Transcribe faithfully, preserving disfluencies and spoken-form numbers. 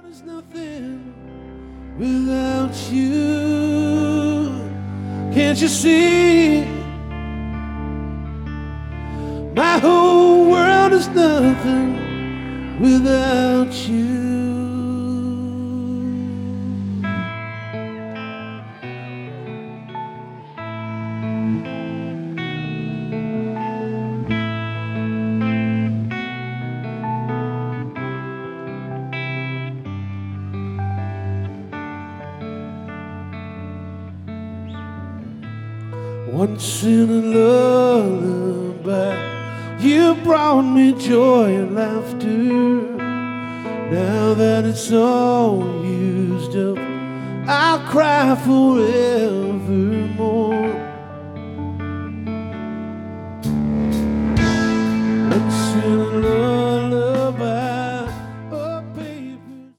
is nothing without you. Can't you see? My whole world is nothing without you. Once in a lullaby, you brought me joy and laughter. Now that it's all used up, I'll cry forevermore.